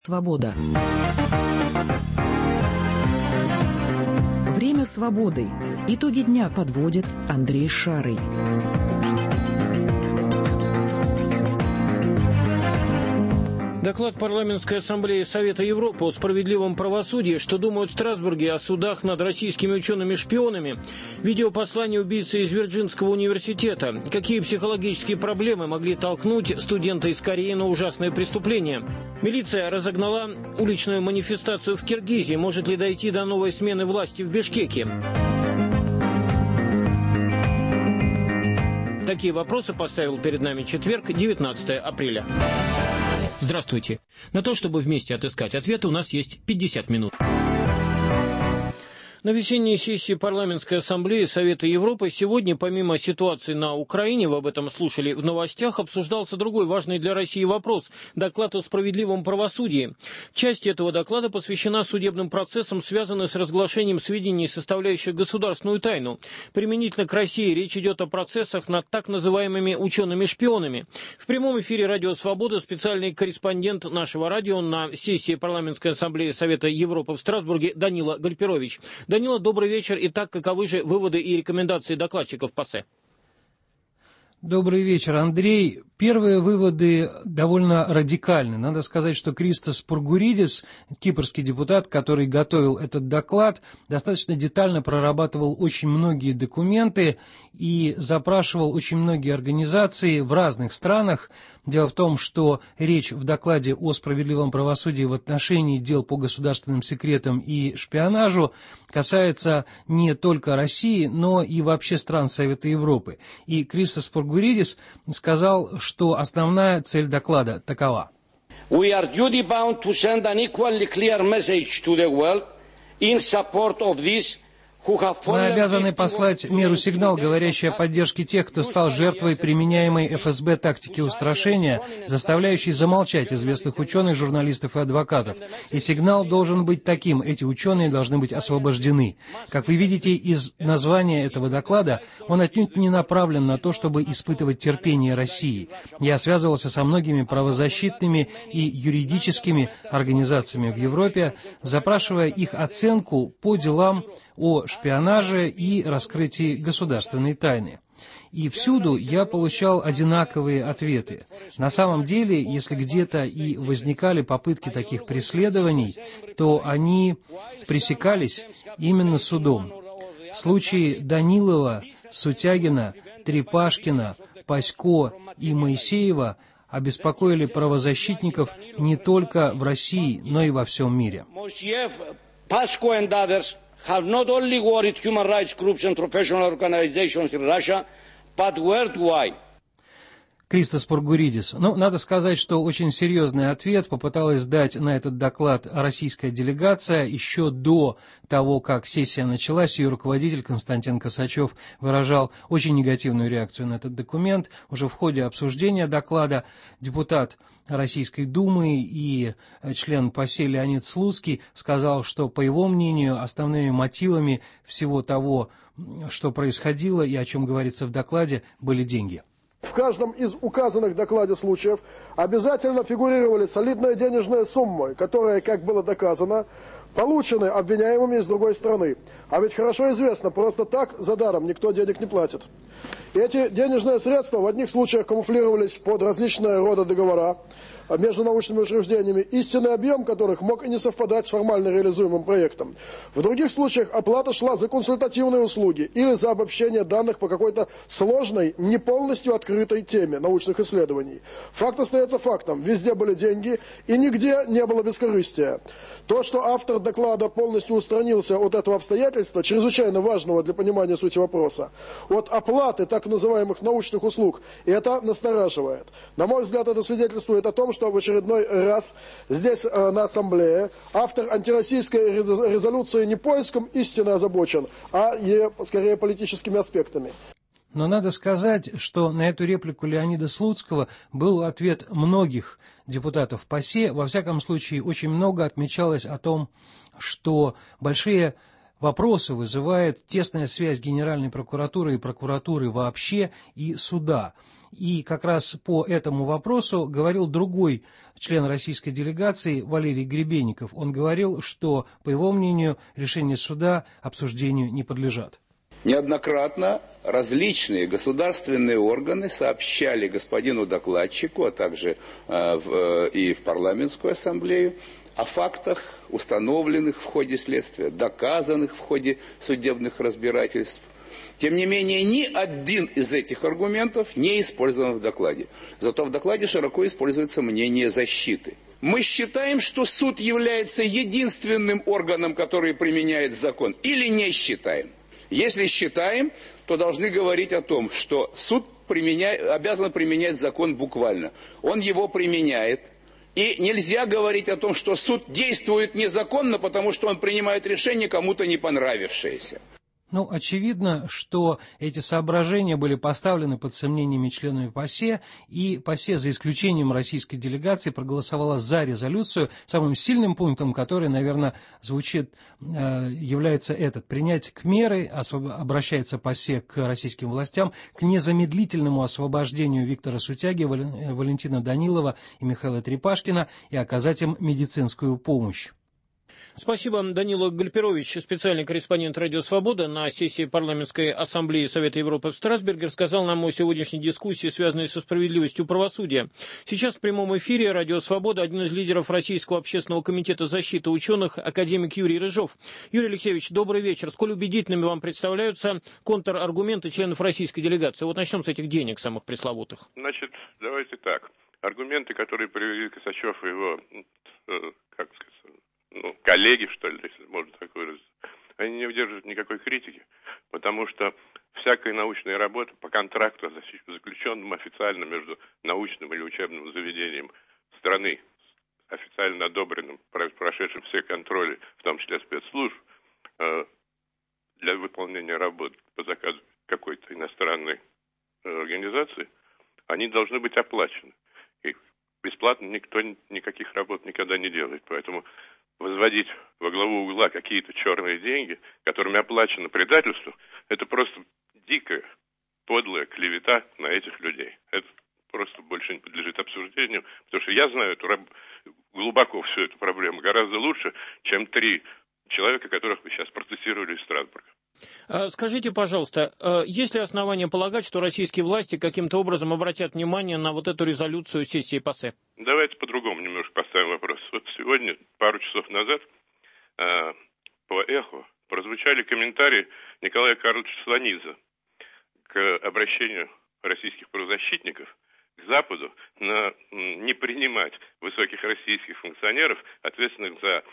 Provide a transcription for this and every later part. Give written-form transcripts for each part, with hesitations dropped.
Свобода. Время свободы. Итоги дня подводит Андрей Шарый. Доклад Парламентской ассамблеи Совета Европы о справедливом правосудии, что думают в Страсбурге о судах над российскими учеными-шпионами, видеопослание убийцы из Вирджинского университета, какие психологические проблемы могли толкнуть студента из Кореи на ужасное преступление. Милиция разогнала уличную манифестацию в Киргизии, может ли дойти до новой смены власти в Бишкеке. Такие вопросы поставил перед нами четверг, 19 апреля. Здравствуйте. На то, чтобы вместе отыскать ответы, у нас есть 50 минут. На весенней сессии Парламентской ассамблеи Совета Европы сегодня, помимо ситуации на Украине, вы об этом слушали в новостях, обсуждался другой важный для России вопрос – доклад о справедливом правосудии. Часть этого доклада посвящена судебным процессам, связанным с разглашением сведений, составляющих государственную тайну. Применительно к России речь идет о процессах над так называемыми учеными-шпионами. В прямом эфире «Радио Свобода» специальный корреспондент нашего радио на сессии Парламентской ассамблеи Совета Европы в Страсбурге Данила Гальперович. Данила, добрый вечер. Итак, каковы же выводы и рекомендации докладчиков ПАСЕ? Добрый вечер, Андрей. Первые выводы довольно радикальны. Надо сказать, что Кристос Пургуридис, кипрский депутат, который готовил этот доклад, достаточно детально прорабатывал очень многие документы и запрашивал очень многие организации в разных странах. Дело в том, что речь в докладе о справедливом правосудии в отношении дел по государственным секретам и шпионажу касается не только России, но и вообще стран Совета Европы. И Кристос Пургуридис сказал, что основная цель доклада такова. We are duty bound to send an equally clear message to the world in support of this. Мы обязаны послать миру сигнал, говорящий о поддержке тех, кто стал жертвой применяемой ФСБ тактики устрашения, заставляющей замолчать известных ученых, журналистов и адвокатов. И сигнал должен быть таким: эти ученые должны быть освобождены. Как вы видите из названия этого доклада, он отнюдь не направлен на то, чтобы испытывать терпение России. Я связывался со многими правозащитными и юридическими организациями в Европе, запрашивая их оценку по делам о шпионаже и раскрытии государственной тайны. И всюду я получал одинаковые ответы. На самом деле, если где-то и возникали попытки таких преследований, то они пресекались именно судом. Случаи Данилова, Сутягина, Трепашкина, Пасько и Моисеева обеспокоили правозащитников не только в России, но и во всем мире. Have not only worried human rights groups and professional organizations in Russia, but worldwide. Кристос Пургуридис. Надо сказать, что очень серьезный ответ попыталась дать на этот доклад российская делегация. Еще до того, как сессия началась, ее руководитель Константин Косачев выражал очень негативную реакцию на этот документ. Уже в ходе обсуждения доклада депутат Российской Думы и член ПАСЕ Леонид Слуцкий сказал, что, по его мнению, основными мотивами всего того, что происходило и о чем говорится в докладе, были деньги. В каждом из указанных в докладе случаев обязательно фигурировали солидные денежные суммы, которые, как было доказано, получены обвиняемыми из другой страны. А ведь хорошо известно, просто так за даром никто денег не платит. Эти денежные средства в одних случаях камуфлировались под различные рода договора между научными учреждениями, истинный объем которых мог и не совпадать с формально реализуемым проектом. В других случаях оплата шла за консультативные услуги или за обобщение данных по какой-то сложной, не полностью открытой теме научных исследований. Факт остается фактом. Везде были деньги и нигде не было бескорыстия. То, что автор доклада полностью устранился от этого обстоятельства, чрезвычайно важного для понимания сути вопроса, от оплаты так называемых научных услуг, и это настораживает. На мой взгляд, это свидетельствует о том, что в очередной раз здесь, на ассамблее, автор антироссийской резолюции не поиском истины озабочен, а скорее политическими аспектами. Но надо сказать, что на эту реплику Леонида Слуцкого был ответ многих депутатов ПАСЕ. Во всяком случае, очень много отмечалось о том, что большие вопросы вызывает тесная связь Генеральной прокуратуры и прокуратуры вообще и суда. И как раз по этому вопросу говорил другой член российской делегации Валерий Гребенников. Он говорил, что, по его мнению, решения суда обсуждению не подлежат. Неоднократно различные государственные органы сообщали господину докладчику, а также и в парламентскую ассамблею, о фактах, установленных в ходе следствия, доказанных в ходе судебных разбирательств. Тем не менее, ни один из этих аргументов не использован в докладе. Зато в докладе широко используется мнение защиты. Мы считаем, что суд является единственным органом, который применяет закон, или не считаем? Если считаем, то должны говорить о том, что суд обязан применять закон буквально. Он его применяет. И нельзя говорить о том, что суд действует незаконно, потому что он принимает решение, кому-то не понравившееся. Ну, очевидно, что эти соображения были поставлены под сомнениями членами ПАСЕ, и ПАСЕ, за исключением российской делегации, проголосовала за резолюцию, самым сильным пунктом которой, наверное, звучит, является этот: принять к меры, обращается ПАСЕ к российским властям, к незамедлительному освобождению Виктора Сутяги, Валентина Данилова и Михаила Трепашкина и оказать им медицинскую помощь. Спасибо. Данила Гальперович, специальный корреспондент «Радио Свобода» на сессии парламентской ассамблеи Совета Европы в Страсбурге, рассказал нам о сегодняшней дискуссии, связанной со справедливостью правосудия. Сейчас в прямом эфире «Радио Свобода» один из лидеров Российского общественного комитета защиты ученых, академик Юрий Рыжов. Юрий Алексеевич, добрый вечер. Сколь убедительными вам представляются контраргументы членов российской делегации? Вот начнем с этих денег самых пресловутых. Значит, давайте так. Аргументы, которые привели Косачев и его, коллеги, что ли, если можно так выразиться, они не выдерживают никакой критики, потому что всякая научная работа по контракту, заключенному официально между научным или учебным заведением страны, официально одобренным, прошедшим все контроли, в том числе спецслужб, для выполнения работ по заказу какой-то иностранной организации, они должны быть оплачены. И бесплатно никто никаких работ никогда не делает, поэтому возводить во главу угла какие-то черные деньги, которыми оплачено предательство, это просто дикая, подлая клевета на этих людей. Это просто больше не подлежит обсуждению, потому что я знаю глубоко всю эту проблему гораздо лучше, чем 3 человека, которых вы сейчас процессировали из Страсбурга. Скажите, пожалуйста, есть ли основания полагать, что российские власти каким-то образом обратят внимание на вот эту резолюцию сессии ПАСЕ? Давайте по-другому немножко поставим вопрос. Вот сегодня, пару часов назад, по эху прозвучали комментарии Николая Карловича Солонидзе к обращению российских правозащитников к Западу на не принимать высоких российских функционеров, ответственных за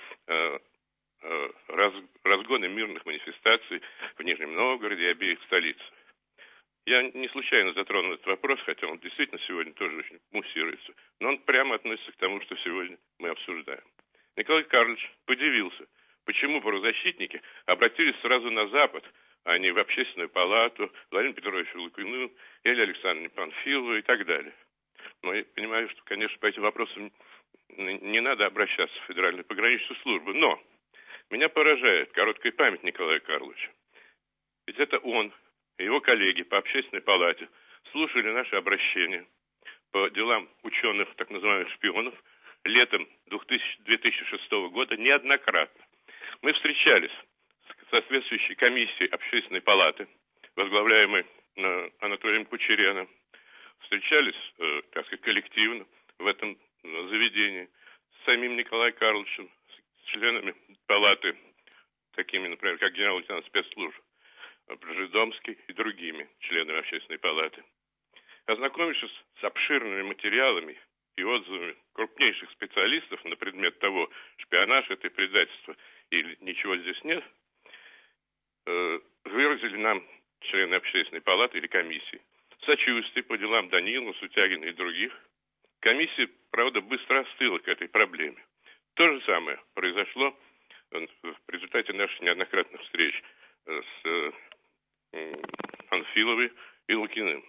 разгоны мирных манифестаций в Нижнем Новгороде и обеих столицах. Я не случайно затронул этот вопрос, хотя он действительно сегодня тоже очень муссируется, но он прямо относится к тому, что сегодня мы обсуждаем. Николай Карлович подивился, почему правозащитники обратились сразу на Запад, а не в Общественную палату, Владимиру Петровичу Лукину или Александру Панфилову и так далее. Но я понимаю, что, конечно, по этим вопросам не надо обращаться в Федеральную пограничную службу, но меня поражает короткая память Николая Карловича. Ведь это он и его коллеги по Общественной палате слушали наши обращения по делам ученых, так называемых шпионов, летом 2006 года неоднократно. Мы встречались с соответствующей комиссией Общественной палаты, возглавляемой Анатолием Кучереным, встречались, так сказать, коллективно в этом заведении с самим Николаем Карловичем, членами палаты, такими, например, как генерал-лейтенант спецслужб Бржедомский и другими членами Общественной палаты. Ознакомившись с обширными материалами и отзывами крупнейших специалистов на предмет того, шпионаж это предательство или ничего здесь нет, выразили нам члены Общественной палаты или комиссии сочувствие по делам Данилова, Сутягина и других. Комиссия, правда, быстро остыла к этой проблеме. То же самое произошло в результате наших неоднократных встреч с Панфиловой и Лукиным,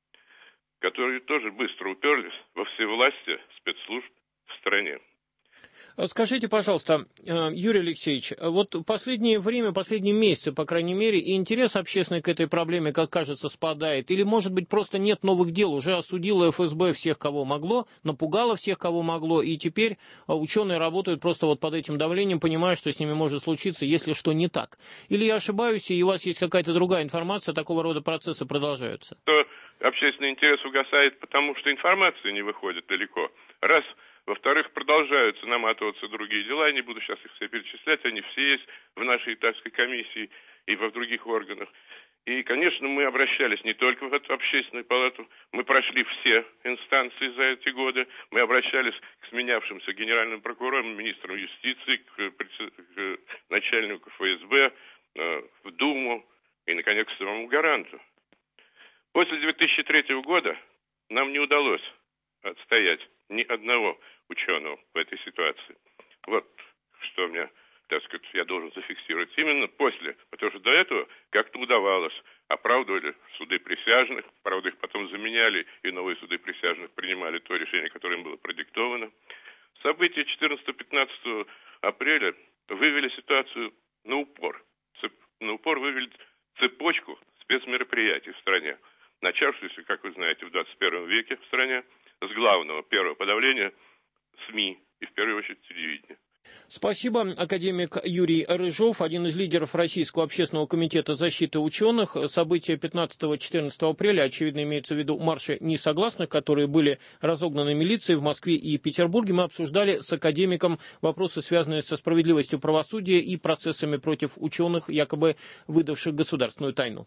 которые тоже быстро уперлись во всевластие спецслужб в стране. Скажите, пожалуйста, Юрий Алексеевич, вот последнее время, последние месяцы, по крайней мере, и интерес общественный к этой проблеме, как кажется, спадает? Или, может быть, просто нет новых дел? Уже осудила ФСБ всех, кого могло, напугала всех, кого могло, и теперь ученые работают просто вот под этим давлением, понимая, что с ними может случиться, если что не так. Или я ошибаюсь, и у вас есть какая-то другая информация, такого рода процессы продолжаются? Общественный интерес угасает, потому что информация не выходит далеко. Раз. Во-вторых, продолжаются наматываться другие дела, я не буду сейчас их все перечислять, они все есть в нашей Итальянской комиссии и в других органах. И, конечно, мы обращались не только в эту общественную палату, мы прошли все инстанции за эти годы, мы обращались к сменявшимся генеральным прокурорам, министрам юстиции, к начальнику ФСБ, в Думу и, наконец, к самому гаранту. После 2003 года нам не удалось отстоять ни одного ученого в этой ситуации. Вот что мне, так сказать, я должен зафиксировать. Именно после, потому что до этого как-то удавалось, оправдывали суды присяжных, правда, их потом заменяли, и новые суды присяжных принимали то решение, которое им было продиктовано. События 14-15 апреля вывели ситуацию на упор. На упор вывели цепочку спецмероприятий в стране, начавшуюся, как вы знаете, в 21 веке в стране, с главного первого подавления СМИ и, в первую очередь, телевидения. Спасибо. Академик Юрий Рыжов, один из лидеров Российского общественного комитета защиты ученых. События 15-14 апреля, очевидно, имеется в виду марши несогласных, которые были разогнаны милицией в Москве и Петербурге. Мы обсуждали с академиком вопросы, связанные со справедливостью правосудия и процессами против ученых, якобы выдавших государственную тайну.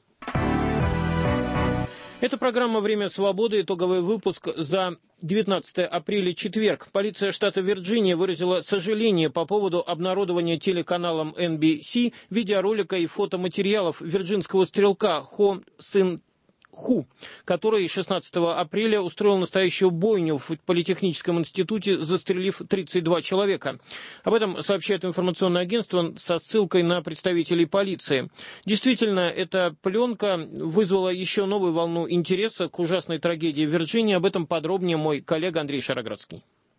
Это программа «Время свободы», итоговый выпуск за 19 апреля, четверг. Полиция штата Вирджиния выразила сожаление по поводу обнародования телеканалом NBC видеоролика и фотоматериалов вирджинского стрелка Хо Сын Ху, который 16 апреля устроил настоящую бойню в Политехническом институте, застрелив 32 человека. Об этом сообщает информационное агентство со ссылкой на представителей полиции. Действительно, эта пленка вызвала еще новую волну интереса к ужасной трагедии в Вирджинии. Об этом подробнее мой коллега Андрей Шароградский.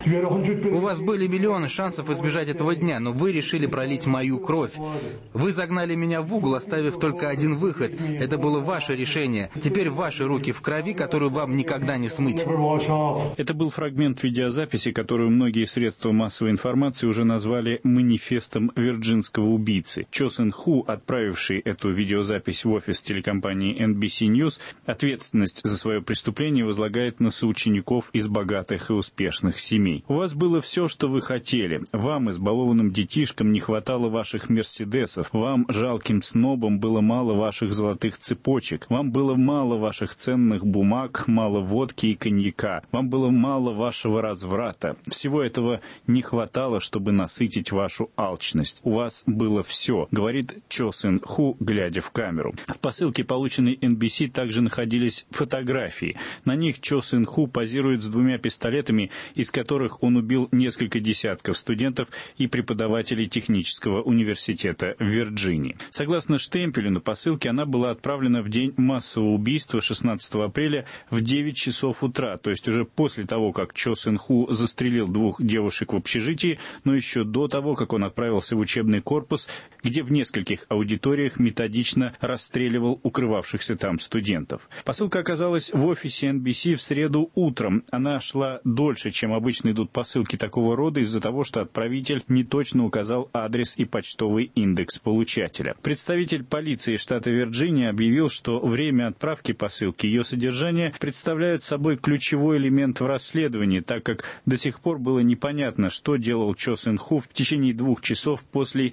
У вас были миллионы шансов избежать этого дня, но вы решили пролить мою кровь. Вы загнали меня в угол, оставив только один выход. Это было ваше решение. Теперь ваши руки в крови, которую вам никогда не смыть. Это был фрагмент видеозаписи, которую многие средства массовой информации уже назвали манифестом вирджинского убийцы. Чо Сын Ху, отправивший эту видеозапись в офис телекомпании NBC News, ответственность за свое преступление возлагает на соучеников из богатых и успешных семей. У вас было все, что вы хотели. Вам, избалованным детишкам, не хватало ваших мерседесов. Вам, жалким снобам, было мало ваших золотых цепочек. Вам было мало ваших ценных бумаг, мало водки и коньяка. Вам было мало вашего разврата. Всего этого не хватало, чтобы насытить вашу алчность. У вас было все, говорит Чо Сын Ху, глядя в камеру. В посылке, полученной NBC, также находились фотографии. На них Чо Сын Ху позирует с 2 пистолетами, из которых он убил несколько десятков студентов и преподавателей технического университета в Вирджинии. Согласно штемпелю на посылке, она была отправлена в день массового убийства 16 апреля в 9 часов утра, то есть уже после того, как Чо Сын Ху застрелил 2 девушек в общежитии, но еще до того, как он отправился в учебный корпус, где в нескольких аудиториях методично расстреливал укрывавшихся там студентов. Посылка оказалась в офисе NBC в среду утром. Она шла дольше, чем обычно идут посылки такого рода, из-за того, что отправитель неточно указал адрес и почтовый индекс получателя. Представитель полиции штата Вирджиния объявил, что время отправки посылки и ее содержание представляют собой ключевой элемент в расследовании, так как до сих пор было непонятно, что делал Чо Сын Ху в течение 2 часов после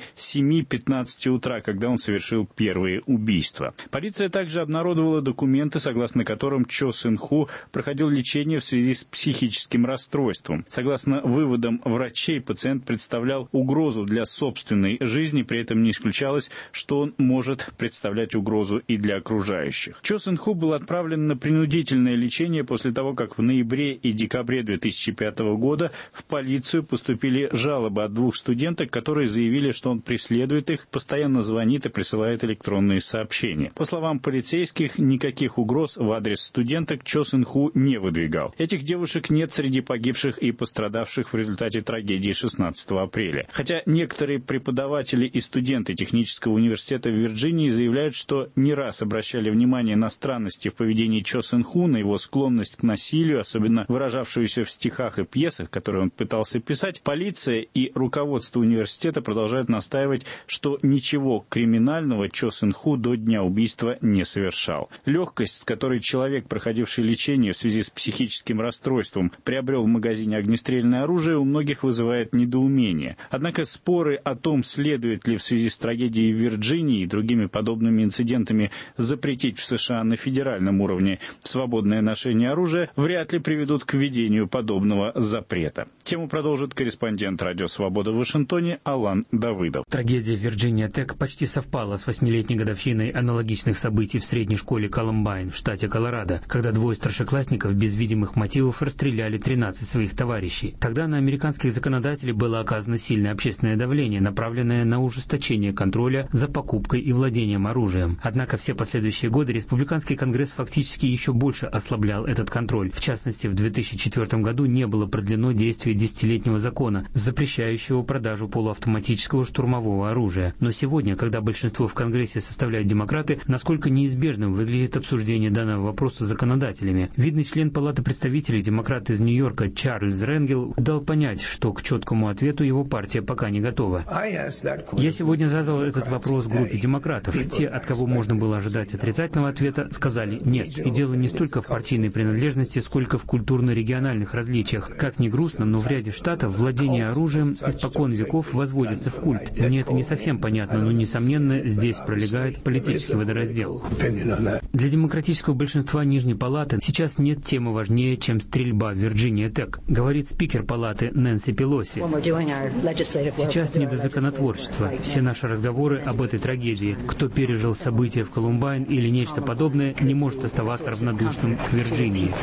7:15 утра, когда он совершил первые убийства. Полиция также обнародовала документы, согласно которым Чо Сын Ху проходил лечение в связи с психическим расстройством. Согласно выводам врачей, пациент представлял угрозу для собственной жизни, при этом не исключалось, что он может представлять угрозу и для окружающих. Чо Сын Ху был отправлен на принудительное лечение после того, как в ноябре и декабре 2005 года в полицию поступили жалобы от 2 студенток, которые заявили, что он преследует их, постоянно звонит и присылает электронные сообщения. По словам полицейских, никаких угроз в адрес студенток Чо Сын Ху не выдвигал. Этих девушек нет среди погибших и семьи пострадавших в результате трагедии 16 апреля. Хотя некоторые преподаватели и студенты технического университета в Вирджинии заявляют, что не раз обращали внимание на странности в поведении Чо Сэн Ху, на его склонность к насилию, особенно выражавшуюся в стихах и пьесах, которые он пытался писать, полиция и руководство университета продолжают настаивать, что ничего криминального Чо Сэн Ху до дня убийства не совершал. Легкость, с которой человек, проходивший лечение в связи с психическим расстройством, приобрел в магазине огнестрельное оружие, у многих вызывает недоумение. Однако споры о том, следует ли в связи с трагедией в Вирджинии и другими подобными инцидентами запретить в США на федеральном уровне свободное ношение оружия, вряд ли приведут к введению подобного запрета. Тему продолжит корреспондент «Радио Свобода» в Вашингтоне Алан Давыдов. Трагедия в Вирджиния Тек почти совпала с 8-летней годовщиной аналогичных событий в средней школе Колумбайн в штате Колорадо, когда двое старшеклассников без видимых мотивов расстреляли 13 своих товарищей. Тогда на американских законодателей было оказано сильное общественное давление, направленное на ужесточение контроля за покупкой и владением оружием. Однако все последующие годы республиканский конгресс фактически еще больше ослаблял этот контроль. В частности, в 2004 году не было продлено действие 10-летнего закона, запрещающего продажу полуавтоматического штурмового оружия. Но сегодня, когда большинство в Конгрессе составляют демократы, насколько неизбежным выглядит обсуждение данного вопроса законодателями. Видный член Палаты представителей, демократ из Нью-Йорка Чарльз Ренгел, дал понять, что к четкому ответу его партия пока не готова. Я сегодня задал этот вопрос группе демократов. Те, от кого можно было ожидать отрицательного ответа, сказали «нет». И дело не столько в партийной принадлежности, сколько в культурно-региональных различиях. Как ни грустно, но в ряде штатов владение оружием испокон веков возводится в культ. Мне это не совсем понятно, но, несомненно, здесь пролегает политический водораздел. Для демократического большинства Нижней Палаты сейчас нет темы важнее, чем стрельба в Вирджиния Тек, говорит спикер Палаты Нэнси Пелоси. Сейчас не до законотворчества. Все наши разговоры об этой трагедии, кто пережил события в Колумбайн или нечто подобное, не может оставаться равнодушным к Вирджинии.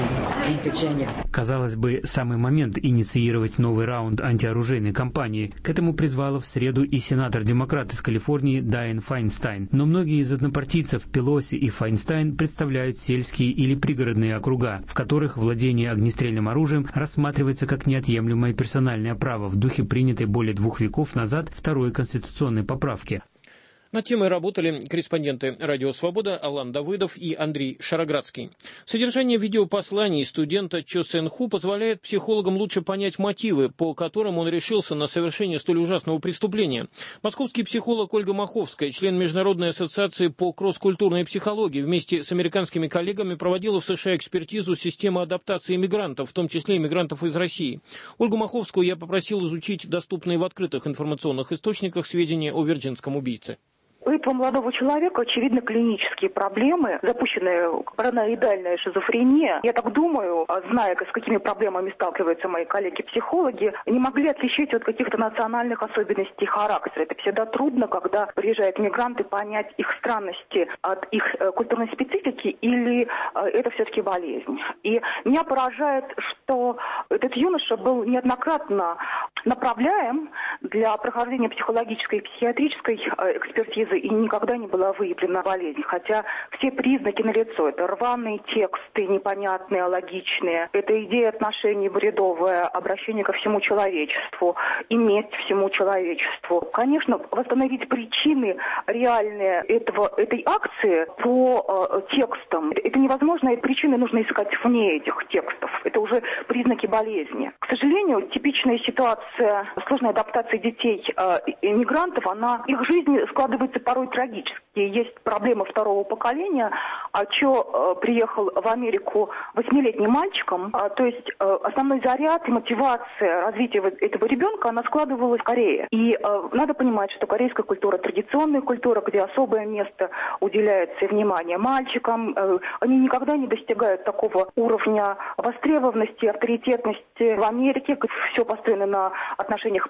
Казалось бы, самый момент инициировать новый раунд антиоружейной кампании. К этому призвала в среду и сенатор-демократ из Калифорнии Дайан Файнстайн. Но многие из однопартийцев Пелоси и Файнстайн представляют сельские или пригородные округа, в которых владение огнестрельным оружием рассматривается как неотъемлемое персональное право в духе принятой более 2 веков назад второй конституционной поправки. Над темой работали корреспонденты «Радио Свобода» Алан Давыдов и Андрей Шароградский. Содержание видеопосланий студента Чо Сэн Ху позволяет психологам лучше понять мотивы, по которым он решился на совершение столь ужасного преступления. Московский психолог Ольга Маховская, член Международной ассоциации по кросс-культурной психологии, вместе с американскими коллегами проводила в США экспертизу системы адаптации иммигрантов, в том числе иммигрантов из России. Ольгу Маховскую я попросил изучить доступные в открытых информационных источниках сведения о вирджинском убийце. У этого молодого человека, очевидно, клинические проблемы, запущенная параноидальная шизофрения. Я так думаю, зная, с какими проблемами сталкиваются мои коллеги-психологи, не могли отличить от каких-то национальных особенностей характера. Это всегда трудно, когда приезжают мигранты, понять их странности от их культурной специфики, или это все-таки болезнь. И меня поражает, что этот юноша был неоднократно направляем для прохождения психологической и психиатрической экспертизы, и никогда не была выявлена болезнь. Хотя все признаки налицо. Это рваные тексты, непонятные, алогичные. Это идея отношений бредовая, обращение ко всему человечеству, иметь всему человечеству. Конечно, восстановить причины реальные этой акции по текстам, это невозможно, и причины нужно искать вне этих текстов. Это уже признаки болезни. К сожалению, типичная ситуация сложной адаптации детей иммигрантов, их жизнь складывается порой трагически. Есть проблемы второго поколения. Чо приехал в Америку 8-летним мальчиком. То есть основной заряд и мотивация развития этого ребенка, она складывалась в Корее. И надо понимать, что корейская культура традиционная культура, где особое место уделяется внимание мальчикам. Они никогда не достигают такого уровня востребованности, авторитетности в Америке. Все построено на отношениях паритетности,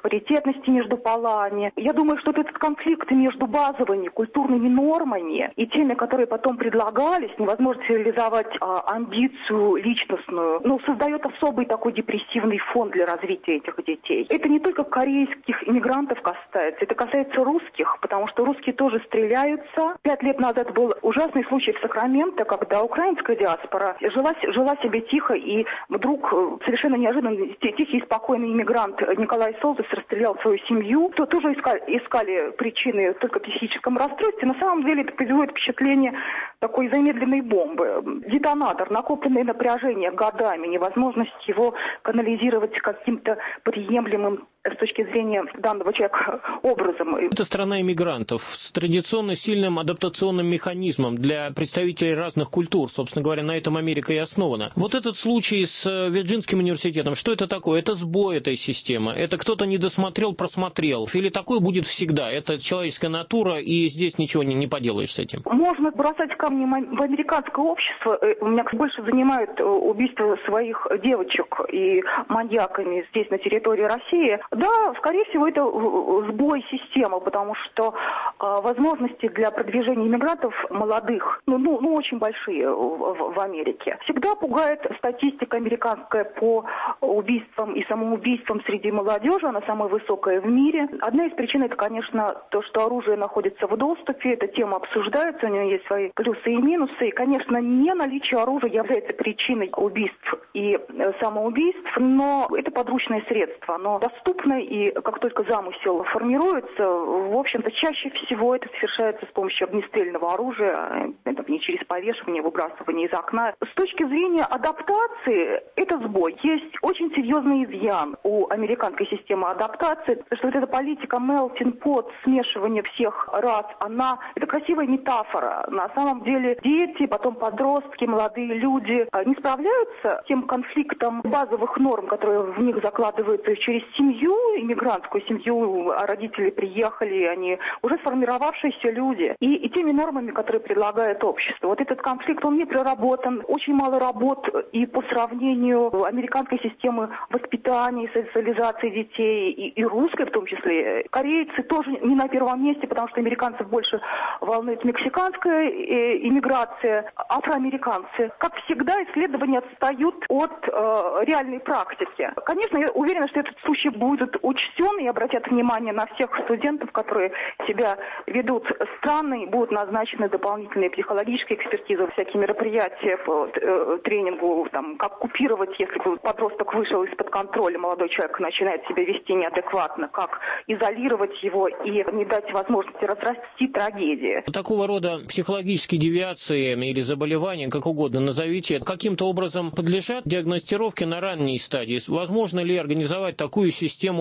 равности между полами. Я думаю, что этот конфликт между базовыми культурными нормами и теми, которые потом предлагались, невозможность реализовать амбицию личностную, создает особый такой депрессивный фон для развития этих детей. Это не только корейских иммигрантов касается, это касается русских, потому что русские тоже стреляются. 5 лет назад был ужасный случай в Сакраменто, когда украинская диаспора жила себе тихо, и вдруг совершенно неожиданно тихий и спокойный иммигрант Николай Солзес расстрелял свою семью. То тоже искали причины только в психическом расстройстве. На самом деле это производит впечатление такой замедленной бомбы. Детонатор, накопленное напряжение годами, невозможность его канализировать каким-то приемлемым с точки зрения данного человека образом. Это страна иммигрантов с традиционно сильным адаптационным механизмом для представителей разных культур. Собственно говоря, на этом Америка и основана. Вот этот случай с Вирджинским университетом, что это такое? Это сбой этой системы. Это кто-то не досмотрел, просмотрел. Или такое будет всегда? Это человеческая натура, и здесь ничего не поделаешь с этим. Можно бросать камни в американское общество. Меня больше занимают убийства своих девочек и маньяками здесь, на территории России. Да, скорее всего, это сбой системы, потому что возможности для продвижения иммигрантов молодых, очень большие в Америке. Всегда пугает статистика американская по убийствам и самоубийствам среди молодежи, она самая высокая в мире. Одна из причин — это, конечно, то, что оружие находится в доступе, эта тема обсуждается, у нее есть свои плюсы и минусы. И, конечно, не наличие оружия является причиной убийств и самоубийств, но это подручное средство, оно доступно. И как только замысел формируется, в общем-то, чаще всего это совершается с помощью огнестрельного оружия, это не через повешивание, выбрасывание из окна. С точки зрения адаптации, это сбой. Есть очень серьезный изъян у американской системы адаптации, потому что вот эта политика melting pot, смешивание всех рас, это красивая метафора. На самом деле дети, потом подростки, молодые люди не справляются с тем конфликтом базовых норм, которые в них закладываются через семью, иммигрантскую семью, родители приехали, они уже сформировавшиеся люди, и теми нормами, которые предлагает общество. Вот этот конфликт, он не проработан, очень мало работ и по сравнению американской системы воспитания и социализации детей, и русской в том числе. Корейцы тоже не на первом месте, потому что американцев больше волнует мексиканская иммиграция, афроамериканцы. Как всегда, исследования отстают от реальной практики. Конечно, я уверена, что этот случай будет учтен и обратят внимание на всех студентов, которые себя ведут странно, и будут назначены дополнительные психологические экспертизы, всякие мероприятия по тренингу, как купировать, если подросток вышел из-под контроля, молодой человек начинает себя вести неадекватно, как изолировать его и не дать возможности разрасти трагедии. Такого рода психологические девиации или заболевания, как угодно назовите, каким-то образом подлежат диагностировке на ранней стадии. Возможно ли организовать такую систему,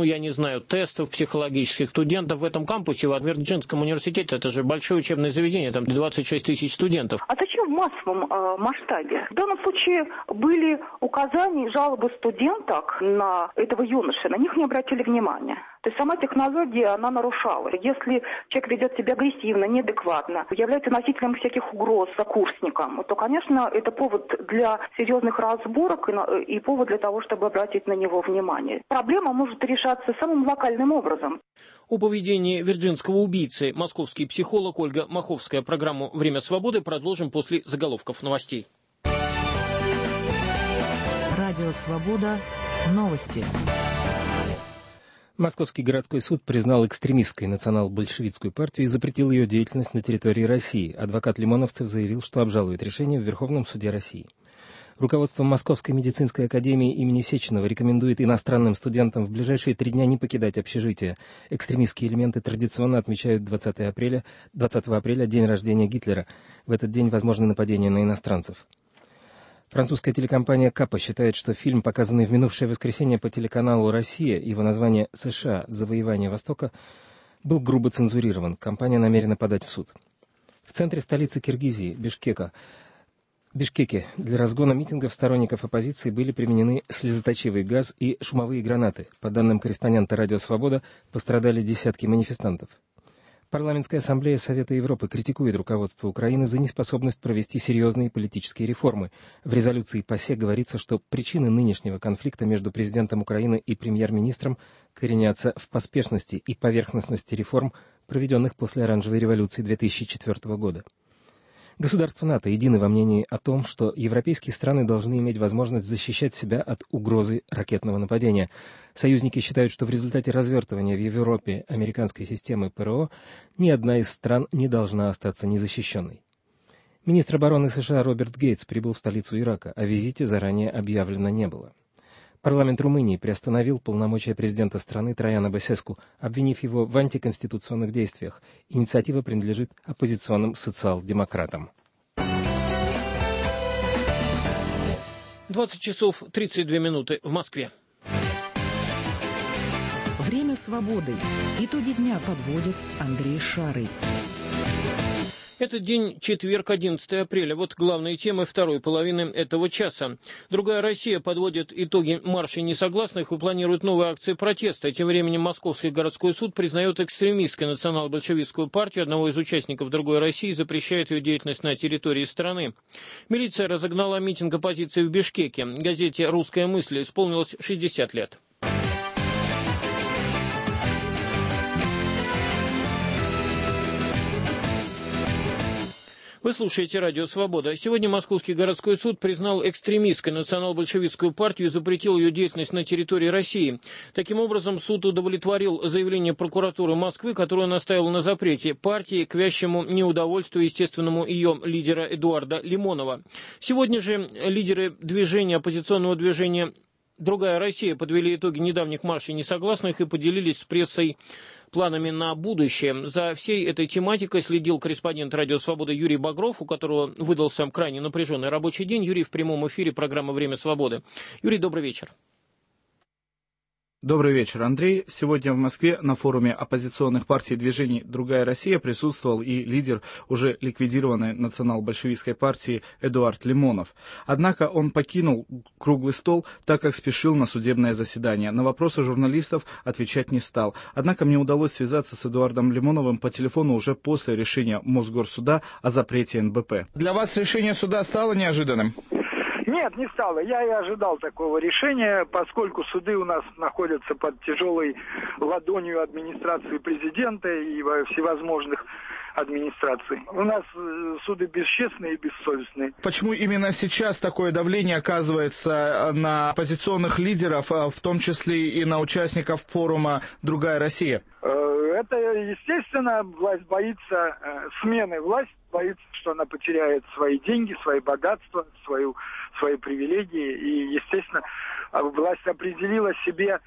тестов психологических студентов в этом кампусе, в Вирджинском университете? Это же большое учебное заведение, там 26 тысяч студентов. А зачем в массовом масштабе? В данном случае были указания и жалобы студенток на этого юношу, на них не обратили внимания. То есть сама технология, она нарушала. Если человек ведет себя агрессивно, неадекватно, является носителем всяких угроз сокурсникам, то, конечно, это повод для серьезных разборок и повод для того, чтобы обратить на него внимание. Проблема может решаться самым локальным образом. О поведении вирджинского убийцы московский психолог Ольга Маховская. Программу «Время свободы» продолжим после заголовков новостей. Радио «Свобода». Новости. Московский городской суд признал экстремистской национал-большевистскую партию и запретил ее деятельность на территории России. Адвокат Лимоновцев заявил, что обжалует решение в Верховном суде России. Руководство Московской медицинской академии имени Сеченова рекомендует иностранным студентам в ближайшие 3 дня не покидать общежитие. Экстремистские элементы традиционно отмечают 20 апреля, день рождения Гитлера. В этот день возможны нападения на иностранцев. Французская телекомпания «Капа» считает, что фильм, показанный в минувшее воскресенье по телеканалу «Россия», его название «США. Завоевание Востока», был грубо цензурирован. Компания намерена подать в суд. В центре столицы Киргизии, Бишкеке, для разгона митингов сторонников оппозиции были применены слезоточивый газ и шумовые гранаты. По данным корреспондента «Радио Свобода», пострадали десятки манифестантов. Парламентская ассамблея Совета Европы критикует руководство Украины за неспособность провести серьезные политические реформы. В резолюции ПАСЕ говорится, что причины нынешнего конфликта между президентом Украины и премьер-министром коренятся в поспешности и поверхностности реформ, проведенных после Оранжевой революции 2004 года. Государства НАТО едины во мнении о том, что европейские страны должны иметь возможность защищать себя от угрозы ракетного нападения. Союзники считают, что в результате развертывания в Европе американской системы ПРО ни одна из стран не должна остаться незащищенной. Министр обороны США Роберт Гейтс прибыл в столицу Ирака, о визите заранее объявлено не было. Парламент Румынии приостановил полномочия президента страны Траяна Басеску, обвинив его в антиконституционных действиях. Инициатива принадлежит оппозиционным социал-демократам. 20 часов 32 минуты в Москве. Время свободы. Итоги дня подводит Андрей Шарый. Это день, четверг, 11 апреля. Вот главные темы второй половины этого часа. Другая Россия подводит итоги марша несогласных и планирует новые акции протеста. Тем временем Московский городской суд признает экстремистской национал-большевистскую партию одного из участников другой России и запрещает ее деятельность на территории страны. Милиция разогнала митинг оппозиции в Бишкеке. Газете «Русская мысль» исполнилось 60 лет. Вы слушаете радио «Свобода». Сегодня Московский городской суд признал экстремистской национал-большевистскую партию и запретил ее деятельность на территории России. Таким образом, суд удовлетворил заявление прокуратуры Москвы, которая настаивала на запрете партии к вящему неудовольствию естественному ее лидера Эдуарда Лимонова. Сегодня же лидеры оппозиционного движения «Другая Россия» подвели итоги недавних маршей несогласных и поделились с прессой планами на будущее. За всей этой тематикой следил корреспондент «Радио Свобода» Юрий Багров, у которого выдался крайне напряженный рабочий день. Юрий в прямом эфире программы «Время свободы». Юрий, добрый вечер. Добрый вечер, Андрей. Сегодня в Москве на форуме оппозиционных партий и движений «Другая Россия» присутствовал и лидер уже ликвидированной национал-большевистской партии Эдуард Лимонов. Однако он покинул круглый стол, так как спешил на судебное заседание. На вопросы журналистов отвечать не стал. Однако мне удалось связаться с Эдуардом Лимоновым по телефону уже после решения Мосгорсуда о запрете НБП. Для вас решение суда стало неожиданным? Нет, не стало. Я и ожидал такого решения, поскольку суды у нас находятся под тяжелой ладонью администрации президента и всевозможных администраций. У нас суды бесчестные и бессовестные. Почему именно сейчас такое давление оказывается на оппозиционных лидеров, в том числе и на участников форума «Другая Россия»? Это, естественно, власть боится смены власти, боится, что она потеряет свои деньги, свои богатства, свои привилегии. И, естественно, власть определила себе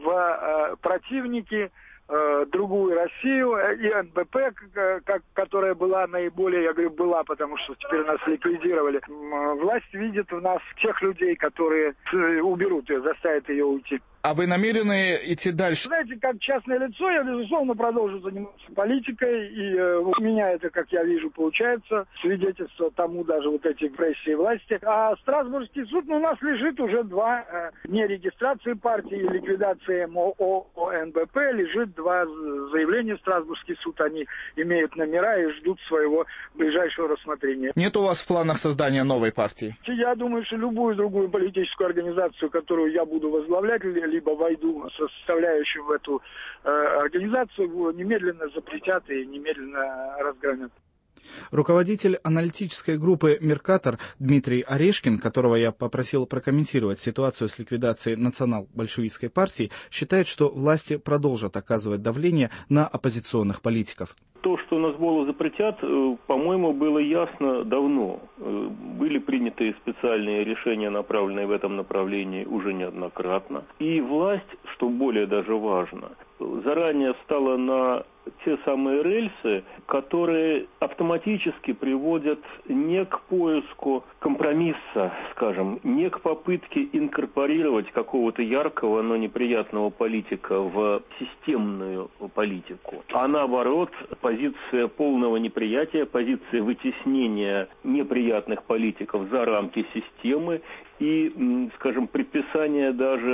в противники другую Россию и НБП, которая была наиболее, я говорю, была, потому что теперь нас ликвидировали. Власть видит в нас тех людей, которые уберут ее, заставят ее уйти. А вы намерены идти дальше? Знаете, как частное лицо, я, безусловно, продолжу заниматься политикой, и у меня это, как я вижу, получается, свидетельство тому даже вот эти прессии власти. А Страсбургский суд, у нас лежит уже два, нерегистрации партии и ликвидации МОО-НБП, лежит два заявления в Страсбургский суд, они имеют номера и ждут своего ближайшего рассмотрения. Нет у вас в планах создания новой партии? Я думаю, что любую другую политическую организацию, которую я буду возглавлять, либо войду составляющую в эту организацию, немедленно запретят и немедленно разгромят. Руководитель аналитической группы «Меркатор» Дмитрий Орешкин, которого я попросил прокомментировать ситуацию с ликвидацией национал-большевистской партии, считает, что власти продолжат оказывать давление на оппозиционных политиков. То, что назболу запретят, по-моему, было ясно давно. Были приняты специальные решения, направленные в этом направлении уже неоднократно. И власть, что более даже важно, заранее встала на те самые рельсы, которые автоматически приводят не к поиску компромисса, скажем, не к попытке инкорпорировать какого-то яркого, но неприятного политика в системную политику, а наоборот, позиция полного неприятия, позиция вытеснения неприятных политиков за рамки системы и, скажем, предписание даже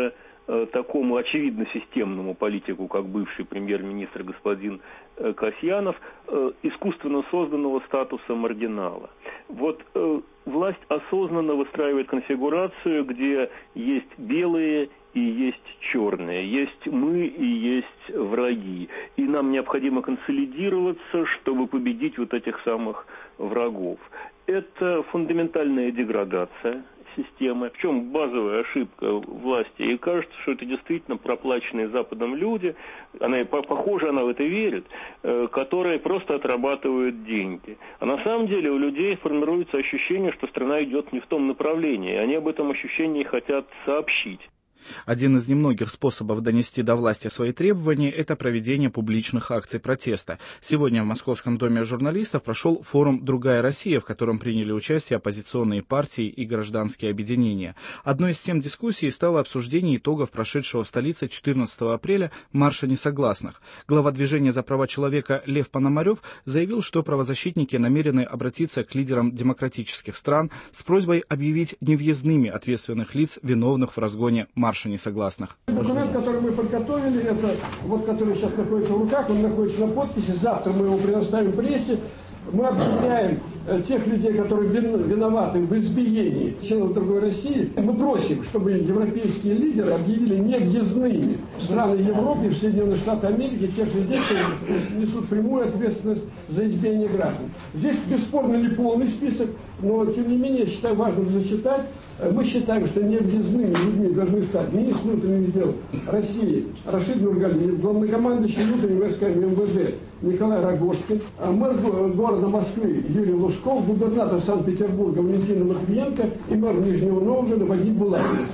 такому очевидно системному политику, как бывший премьер-министр господин Касьянов, искусственно созданного статуса маргинала. Вот власть осознанно выстраивает конфигурацию, где есть белые и есть черные, есть мы и есть враги. И нам необходимо консолидироваться, чтобы победить вот этих самых врагов. Это фундаментальная деградация системы. В чем базовая ошибка власти? И кажется, что это действительно проплаченные Западом люди, похоже, она в это верит, которые просто отрабатывают деньги. А на самом деле у людей формируется ощущение, что страна идет не в том направлении. Они об этом ощущении хотят сообщить. Один из немногих способов донести до власти свои требования – это проведение публичных акций протеста. Сегодня в Московском доме журналистов прошел форум «Другая Россия», в котором приняли участие оппозиционные партии и гражданские объединения. Одной из тем дискуссии стало обсуждение итогов прошедшего в столице 14 апреля марша несогласных. Глава движения за права человека Лев Пономарев заявил, что правозащитники намерены обратиться к лидерам демократических стран с просьбой объявить невъездными ответственных лиц, виновных в разгоне марша несогласных. Документ, который мы подготовили, это вот, который сейчас находится в руках, он находится на подписи. Завтра мы его предоставим прессе. Мы объединяем тех людей, которые виноваты в избиении членов другой России. Мы просим, чтобы европейские лидеры объявили невъездными страны Европы и Соединенные Штаты Америки тех людей, которые несут прямую ответственность за избиение граждан. Здесь бесспорно не полный список, но тем не менее, я считаю важным зачитать. Мы считаем, что невъездными людьми должны стать министр внутренних дел России Рашид Нургалиев, главнокомандующий внутренними войсками МВД Николай Рогожкин, мэр города Москвы Юрий Лужков, губернатор Санкт-Петербурга Валентина Матвиенко и мэр Нижнего Новгорода Вадим Булавин.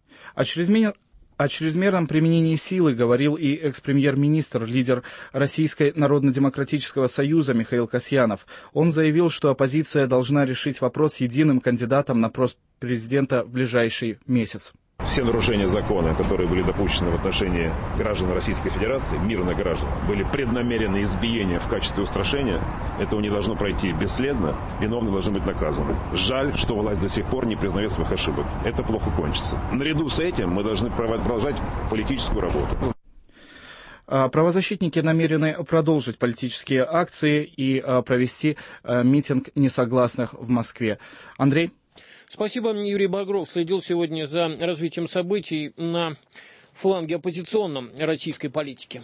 О чрезмерном применении силы говорил и экс-премьер-министр, лидер Российской Народно-демократического союза Михаил Касьянов. Он заявил, что оппозиция должна решить вопрос с единым кандидатом на пост президента в ближайший месяц. Все нарушения закона, которые были допущены в отношении граждан Российской Федерации, мирных граждан, были преднамеренные избиения в качестве устрашения. Этого не должно пройти бесследно. Виновные должны быть наказаны. Жаль, что власть до сих пор не признает своих ошибок. Это плохо кончится. Наряду с этим мы должны продолжать политическую работу. Правозащитники намерены продолжить политические акции и провести митинг несогласных в Москве. Андрей? Спасибо. Юрий Багров следил сегодня за развитием событий на фланге оппозиционном российской политики.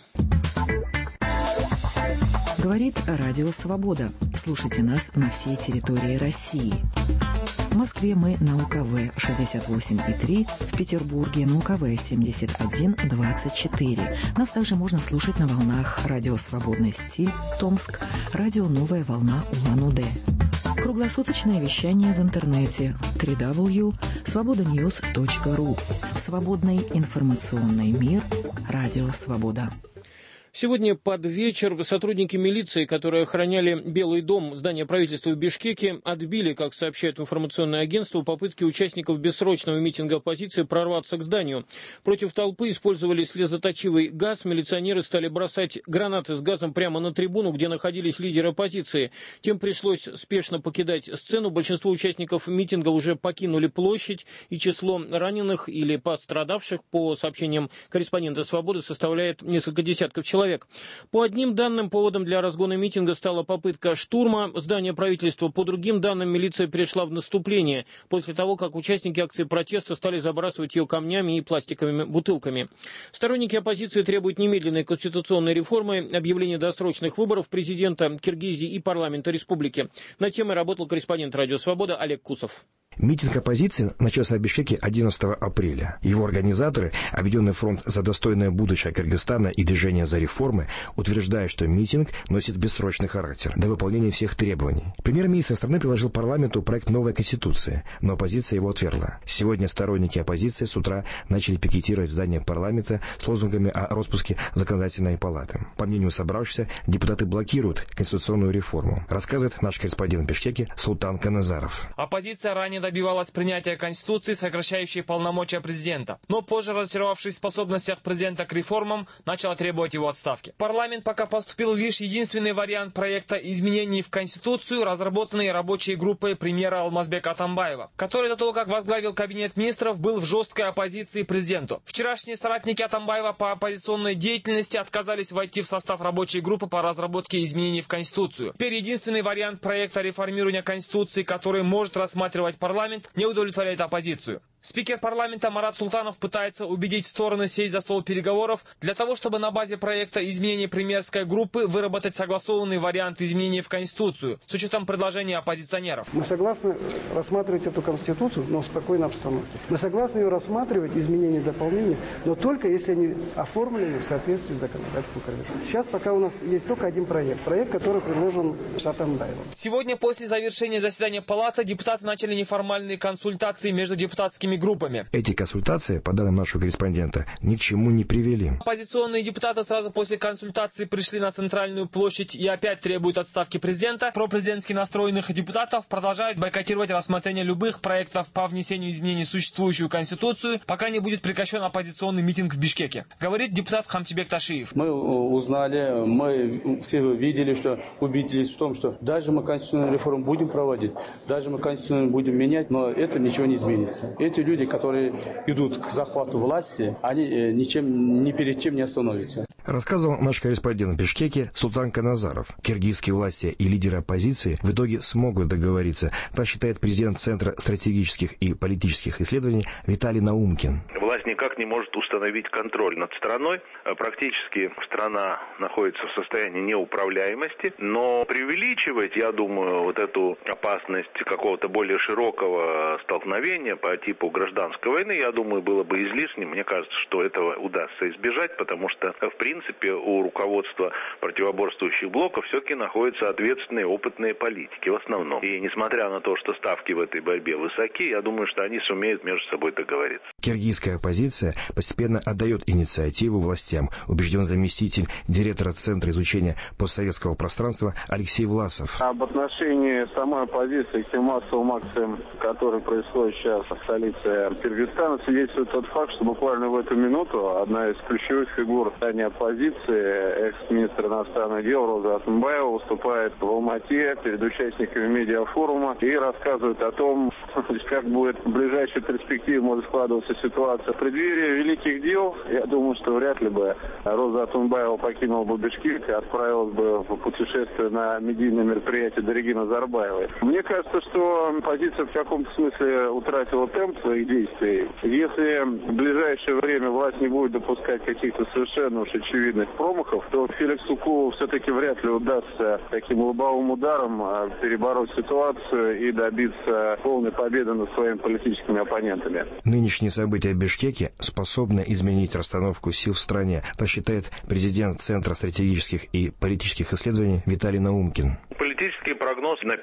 Говорит Радио Свобода. Слушайте нас на всей территории России. В Москве мы на УКВ 68,3, в Петербурге на УКВ 71,24. Нас также можно слушать на волнах Радио Свободный стиль, Томск, Радио Новая волна Улан-Удэ. Круглосуточное вещание в интернете www.svobodanews.ru. Свободный информационный мир. Радио Свобода. Сегодня под вечер сотрудники милиции, которые охраняли Белый дом, здание правительства в Бишкеке, отбили, как сообщает информационное агентство, попытки участников бессрочного митинга оппозиции прорваться к зданию. Против толпы использовали слезоточивый газ, милиционеры стали бросать гранаты с газом прямо на трибуну, где находились лидеры оппозиции. Тем пришлось спешно покидать сцену. Большинство участников митинга уже покинули площадь, и число раненых или пострадавших, по сообщениям корреспондента «Свободы», составляет несколько десятков человек. По одним данным, поводом для разгона митинга стала попытка штурма здания правительства. По другим данным, милиция перешла в наступление после того, как участники акции протеста стали забрасывать ее камнями и пластиковыми бутылками. Сторонники оппозиции требуют немедленной конституционной реформы, объявления досрочных выборов президента Киргизии и парламента республики. Над темой работал корреспондент «Радио Свобода» Олег Кусов. Митинг оппозиции начался в Бишкеке 11 апреля. Его организаторы, Объединенный фронт за достойное будущее Кыргызстана и Движение за реформы, утверждают, что митинг носит бессрочный характер до выполнения всех требований. Премьер-министр страны предложил парламенту проект новой конституции, но оппозиция его отвергла. Сегодня сторонники оппозиции с утра начали пикетировать здание парламента с лозунгами о распуске законодательной палаты. По мнению собравшихся, депутаты блокируют конституционную реформу, рассказывает наш корреспондент в Бишкеке Султан Каназаров. Оппозиция ранее добивалась принятия Конституции, сокращающей полномочия президента. Но позже, разочаровавшись в способностях президента к реформам, начала требовать его отставки. В парламент пока поступил лишь единственный вариант проекта изменений в Конституцию, разработанный рабочей группой премьера Алмазбека Атамбаева, который до того, как возглавил кабинет министров, был в жесткой оппозиции президенту. Вчерашние соратники Атамбаева по оппозиционной деятельности отказались войти в состав рабочей группы по разработке изменений в Конституцию. Теперь единственный вариант проекта реформирования Конституции, который может рассматривать парламент, не удовлетворяет оппозицию. Спикер парламента Марат Султанов пытается убедить стороны сесть за стол переговоров для того, чтобы на базе проекта изменений премьерской группы выработать согласованный вариант изменений в Конституцию с учетом предложений оппозиционеров. Мы согласны рассматривать эту Конституцию, но в спокойной обстановке. Мы согласны ее рассматривать, изменения и дополнения, но только если они оформлены в соответствии с законодательством Кыргызстана. Сейчас пока у нас есть только один проект, который предложен Атамбаевым. Сегодня после завершения заседания палаты депутаты начали неформальные консультации между депутатскими группами. Эти консультации, по данным нашего корреспондента, ни к чему не привели. Оппозиционные депутаты сразу после консультации пришли на центральную площадь и опять требуют отставки президента. Пропрезидентски настроенных депутатов продолжают бойкотировать рассмотрение любых проектов по внесению изменений в существующую Конституцию, пока не будет прекращен оппозиционный митинг в Бишкеке. Говорит депутат Хамтибек Ташиев. Мы узнали, мы все видели, что убедились в том, что даже мы конституционную реформу будем проводить, даже мы конституцию будем менять, но это ничего не изменится. Эти люди, которые идут к захвату власти, они ни перед чем не остановятся. Рассказывал наш корреспондент в Бишкеке Султан Каназаров. Киргизские власти и лидеры оппозиции в итоге смогут договориться. Так считает президент Центра стратегических и политических исследований Виталий Наумкин. Власть никак не может установить контроль над страной. Практически страна находится в состоянии неуправляемости. Но преувеличивать, я думаю, вот эту опасность какого-то более широкого столкновения по типу гражданской войны, я думаю, было бы излишним. Мне кажется, что этого удастся избежать, потому что, в принципе, у руководства противоборствующих блоков все-таки находятся ответственные, опытные политики в основном. И несмотря на то, что ставки в этой борьбе высоки, я думаю, что они сумеют между собой договориться. Киргизская оппозиция постепенно отдает инициативу властям, убежден заместитель директора Центра изучения постсоветского пространства Алексей Власов. Об отношении самой оппозиции к тем массовым акциям, которые происходят сейчас в столице Киргизстана, свидетельствует тот факт, что буквально в эту минуту одна из ключевых фигур здания оппозиции, экс-министр иностранных дел Роза Атамбаева, выступает в Алмате перед участниками медиафорума и рассказывает о том, как будет в ближайшей перспективе может складываться ситуация. В преддверии великих дел, я думаю, что вряд ли бы Роза Атамбаева покинула бы Бишкек и отправилась бы в путешествие на медийное мероприятие до Регины Назарбаевой. Мне кажется, что оппозиция в каком-то смысле утратила темп своих действий. Если в ближайшее время власть не будет допускать каких-то совершенно уж очевидных промахов, то Феликсу Кулу все-таки вряд ли удастся таким лобовым ударом перебороть ситуацию и добиться полной победы над своими политическими оппонентами. Нынешние события в Бишкеке способны изменить расстановку сил в стране, так считает президент Центра стратегических и политических исследований Виталий Наумкин. Политический прогноз на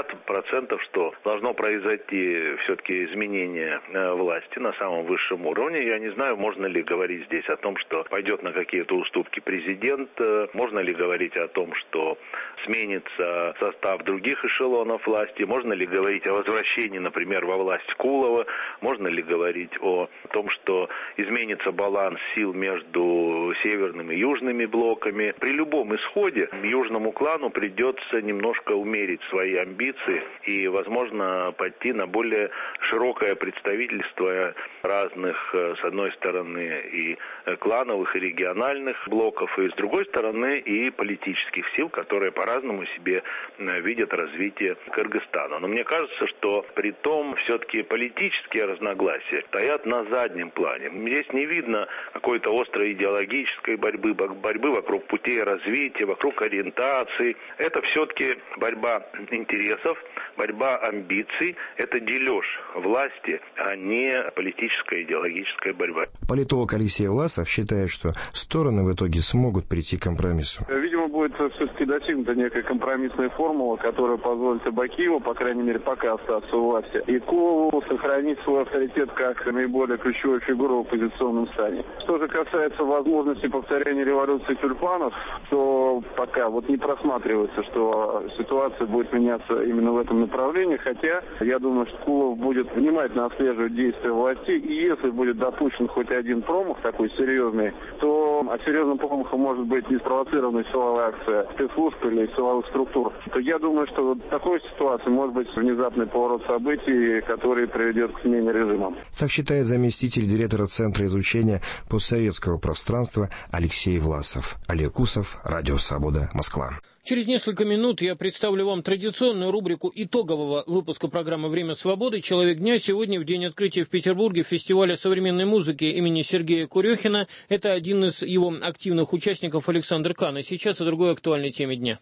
50%, что должно произойти все-таки изменение власти на самом высшем уровне. Я не знаю, можно ли говорить здесь о том, что пойдет на какие-то уступки президент, можно ли говорить о том, что сменится состав других эшелонов власти, можно ли говорить о возвращении, например, во власть Кулова, можно ли говорить о том, что изменится баланс сил между северными и южными блоками. При любом исходе южному клану придется немножко умерить свои амбиции и, возможно, пойти на более широкое представительство разных, с одной стороны, и клановых, и региональных блоков, и с другой стороны, и политических сил, которые по-разному себе видят развитие Кыргызстана. Но мне кажется, что при том все-таки политические разногласия стоят на заднем плане. Здесь не видно какой-то острой идеологической борьбы вокруг путей развития, вокруг ориентации. Это все-таки борьба интересов, борьба амбиций. Это дележ власти, а не политическая идеологическая борьба. Политолог Алексей Власов считает, что стороны в итоге смогут прийти к компромиссу. Видимо, видимо, будет все-таки достигнута некая компромиссная формула, которая позволит Абакиеву, по крайней мере, пока остаться у власти, и Кулову сохранить свой авторитет как наиболее ключевую фигуру в оппозиционном стане. Что же касается возможности повторения революции тюльпанов, то пока вот не просматривается, что ситуация будет меняться именно в этом направлении, хотя я думаю, что Кулов будет внимательно отслеживать действия власти, и если будет допущен хоть один промах такой серьезный, то серьезным промахом может быть не спровоцированная силовая акция спецслужб или силовых структур. То я думаю, что в такой ситуации может быть внезапный поворот событий, который приведет к смене режима. Так считает заместитель директора Центра изучения постсоветского пространства Алексей Власов. Олег Усов, Радио Свобода, Москва. Через несколько минут я представлю вам традиционную рубрику итогового выпуска программы «Время свободы. Человек дня». Сегодня, в день открытия в Петербурге фестиваля современной музыки имени Сергея Курехина, это один из его активных участников Александр Кан. И сейчас о другой актуальной теме дня.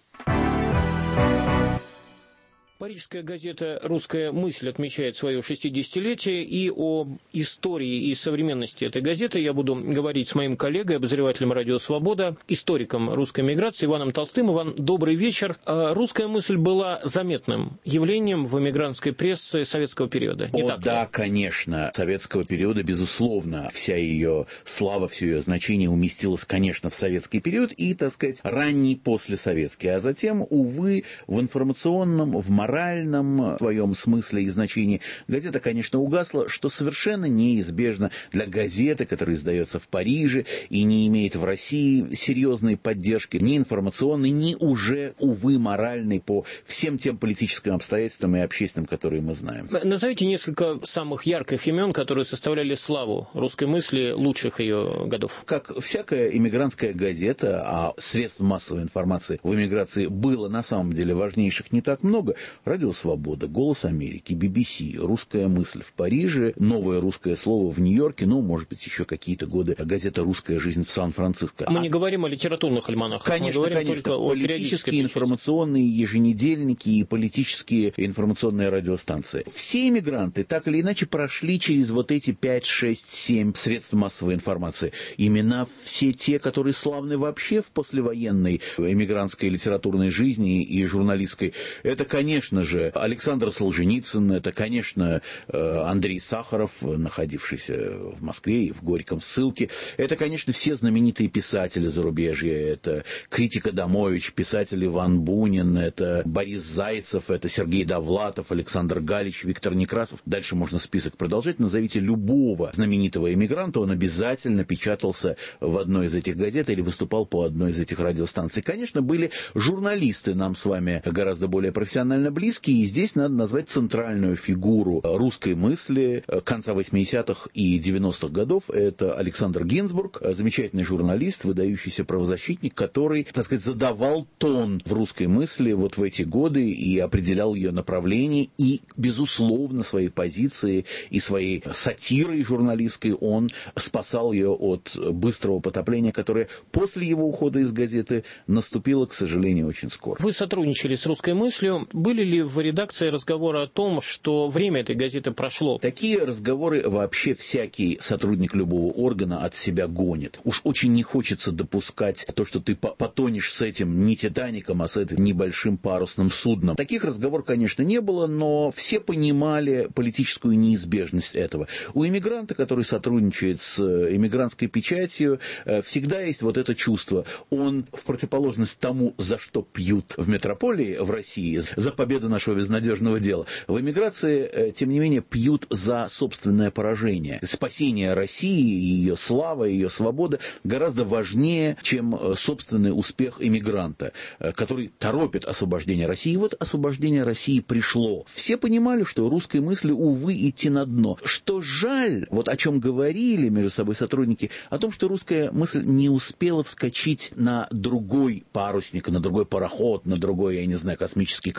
Парижская газета «Русская мысль» отмечает свое 60-летие, и о истории и современности этой газеты я буду говорить с моим коллегой, обозревателем «Радио Свобода», историком русской миграции Иваном Толстым. Иван, добрый вечер. «Русская мысль» была заметным явлением в эмигрантской прессе советского периода, не так ли? Да, конечно, советского периода, безусловно. Вся ее слава, все ее значение уместилось, конечно, в советский период и, так сказать, ранний послесоветский. А затем, увы, в информационном, в моральном своем смысле и значении газета, конечно, угасла, что совершенно неизбежно для газеты, которая издается в Париже и не имеет в России серьезной поддержки, ни информационной, ни уже, увы, моральной по всем тем политическим обстоятельствам и общественным, которые мы знаем. Назовите несколько самых ярких имен, которые составляли славу русской мысли лучших ее годов. Как всякая эмигрантская газета, а средств массовой информации в эмиграции было на самом деле важнейших не так много. Радио Свобода, Голос Америки, BBC, Русская мысль в Париже, Новое русское слово в Нью-Йорке, ну, может быть, еще какие-то годы газета «Русская жизнь» в Сан-Франциско. Мы не говорим о литературных альманахах, конечно, мы говорим только о политические, информационные еженедельники и политические информационные радиостанции. Все эмигранты так или иначе прошли через вот эти 5, 6, 7 средств массовой информации. Имена все те, которые славны вообще в послевоенной эмигрантской литературной жизни и журналистской. Это, конечно же, Александр Солженицын, это, конечно, Андрей Сахаров, находившийся в Москве и в Горьком в ссылке. Это, конечно, все знаменитые писатели зарубежья. Это Критик Адамович, писатель Иван Бунин, это Борис Зайцев, это Сергей Довлатов, Александр Галич, Виктор Некрасов. Дальше можно список продолжать. Назовите любого знаменитого эмигранта, он обязательно печатался в одной из этих газет или выступал по одной из этих радиостанций. Конечно, были журналисты нам с вами гораздо более профессионально близкие, и здесь надо назвать центральную фигуру русской мысли конца 80-х и 90-х годов. Это Александр Гинзбург, замечательный журналист, выдающийся правозащитник, который, так сказать, задавал тон в русской мысли вот в эти годы и определял ее направление, и, безусловно, своей позиции и своей сатирой журналистской он спасал ее от быстрого потопления, которое после его ухода из газеты наступило, к сожалению, очень скоро. Вы сотрудничали с «Русской мыслью». Были ли в редакции разговоры о том, что время этой газеты прошло? Такие разговоры вообще всякий сотрудник любого органа от себя гонит. Уж очень не хочется допускать то, что ты потонешь с этим не «Титаником», а с этим небольшим парусным судном. Таких разговоров, конечно, не было, но все понимали политическую неизбежность этого. У эмигранта, который сотрудничает с эмигрантской печатью, всегда есть вот это чувство. Он, в противоположность тому, за что пьют в метрополии в России, за победу нашего безнадежного дела, в эмиграции, тем не менее, пьют за собственное поражение. Спасение России, ее слава, ее свобода гораздо важнее, чем собственный успех эмигранта, который торопит освобождение России. И вот освобождение России пришло. Все понимали, что русской мысли, увы, идти на дно. Что жаль, вот о чем говорили между собой сотрудники, о том, что русская мысль не успела вскочить на другой парусник, на другой пароход, на другой, я не знаю, космический корабль,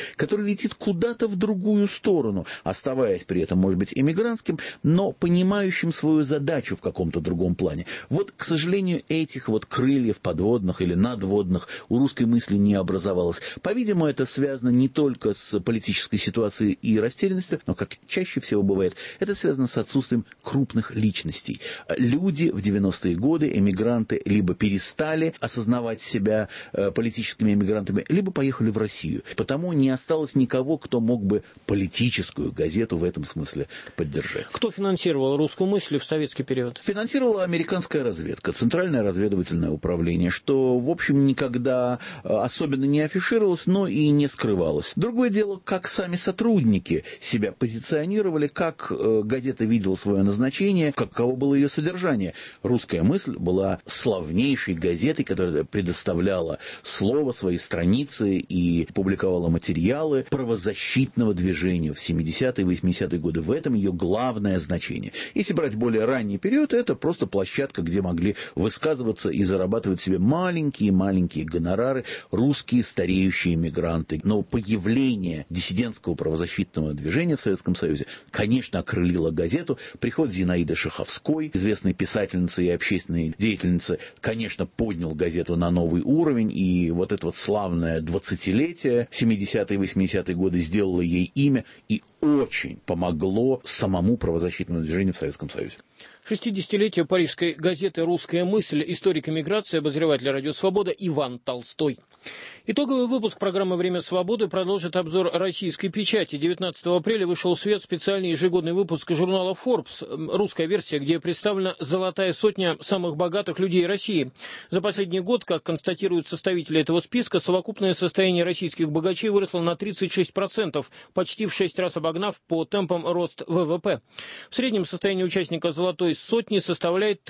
который летит куда-то в другую сторону, оставаясь при этом, может быть, эмигрантским, но понимающим свою задачу в каком-то другом плане. Вот, к сожалению, этих вот крыльев подводных или надводных у русской мысли не образовалось. По-видимому, это связано не только с политической ситуацией и растерянностью, но, как чаще всего бывает, это связано с отсутствием крупных личностей. Люди в 90-е годы, эмигранты, либо перестали осознавать себя политическими эмигрантами, либо поехали в Россию. Потому не осталось никого, кто мог бы политическую газету в этом смысле поддержать. Кто финансировал русскую мысль в советский период? Финансировала американская разведка, Центральное разведывательное управление, что, в общем, никогда особенно не афишировалось, но и не скрывалось. Другое дело, как сами сотрудники себя позиционировали, как газета видела свое назначение, каково было ее содержание. «Русская мысль» была славнейшей газетой, которая предоставляла слово, свои страницы и публиковала материалы правозащитного движения в 70-е и 80-е годы. В этом ее главное значение. Если брать более ранний период, это просто площадка, где могли высказываться и зарабатывать себе маленькие-маленькие гонорары русские стареющие мигранты. Но появление диссидентского правозащитного движения в Советском Союзе, конечно, окрылило газету. Приход Зинаиды Шаховской, известной писательницы и общественной деятельницы, конечно, поднял газету на новый уровень, и вот это вот славное 20-летие 70-е и 80-е годы сделало ей имя и очень помогло самому правозащитному движению в Советском Союзе. 60-летие парижской газеты «Русская мысль», историк эмиграции, обозреватель «Радио Свобода» Иван Толстой. Итоговый выпуск программы «Время свободы» продолжит обзор российской печати. 19 апреля вышел в свет специальный ежегодный выпуск журнала Forbes, русская версия, где представлена золотая сотня самых богатых людей России. За последний год, как констатируют составители этого списка, совокупное состояние российских богачей выросло на 36%, почти в 6 раз обогнав по темпам рост ВВП. В среднем состояние участника золотой сотни составляет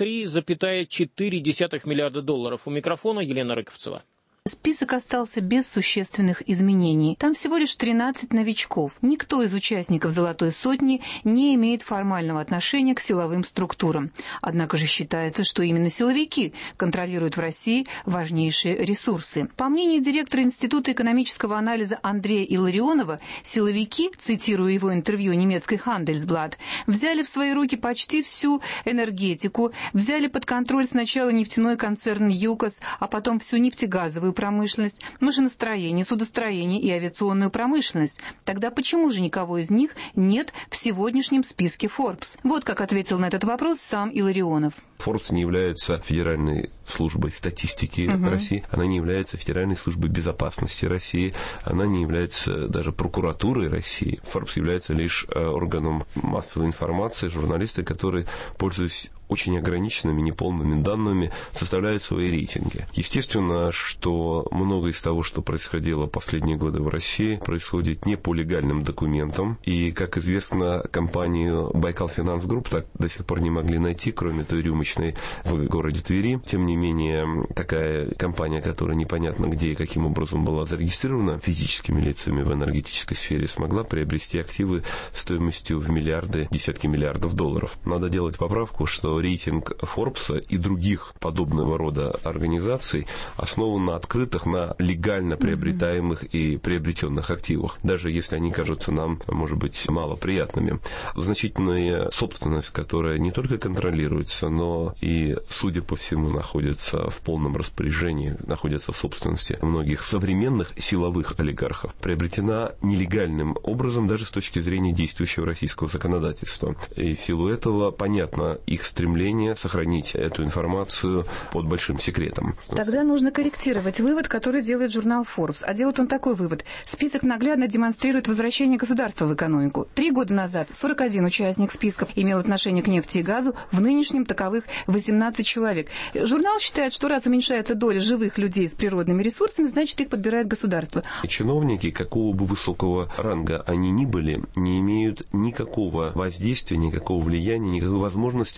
3,4 миллиарда долларов. У микрофона Елена Рыковцева. Список остался без существенных изменений. Там всего лишь 13 новичков. Никто из участников «Золотой сотни» не имеет формального отношения к силовым структурам. Однако же считается, что именно силовики контролируют в России важнейшие ресурсы. По мнению директора Института экономического анализа Андрея Илларионова, силовики, цитируя его интервью немецкой Handelsblatt, взяли в свои руки почти всю энергетику, взяли под контроль сначала нефтяной концерн «ЮКОС», а потом всю нефтегазовую промышленность, машиностроение, судостроение и авиационную промышленность. Тогда почему же никого из них нет в сегодняшнем списке Forbes? Вот как ответил на этот вопрос сам Илларионов. Forbes не является федеральной службой статистики России, она не является федеральной службой безопасности России, она не является даже прокуратурой России. Forbes является лишь органом массовой информации, журналисты, которые, пользуясь очень ограниченными, неполными данными, составляют свои рейтинги. Естественно, что многое из того, что происходило последние годы в России, происходит не по легальным документам. И, как известно, компанию Baikal Finance Group так до сих пор не могли найти, кроме той рюмочной в городе Твери. Тем не менее, такая компания, которая непонятно где и каким образом была зарегистрирована физическими лицами в энергетической сфере, смогла приобрести активы стоимостью в миллиарды, десятки миллиардов долларов. Надо делать поправку, что рейтинг Форбса и других подобного рода организаций основан на открытых, на легально приобретаемых и приобретенных активах, даже если они кажутся нам, может быть, малоприятными. Значительная собственность, которая не только контролируется, но и, судя по всему, находится в полном распоряжении, находится в собственности многих современных силовых олигархов, приобретена нелегальным образом даже с точки зрения действующего российского законодательства. И в силу этого понятно их стремление сохранить эту информацию под большим секретом. Тогда нужно корректировать вывод, который делает журнал Forbes. А делает он такой вывод. Список наглядно демонстрирует возвращение государства в экономику. 3 года назад 41 участник списка имел отношение к нефти и газу, в нынешнем таковых 18 человек. Журнал считает, что раз уменьшается доля живых людей с природными ресурсами, значит их подбирает государство. Чиновники, какого бы высокого ранга они ни были, не имеют никакого воздействия, никакого влияния, никакой возможности влиять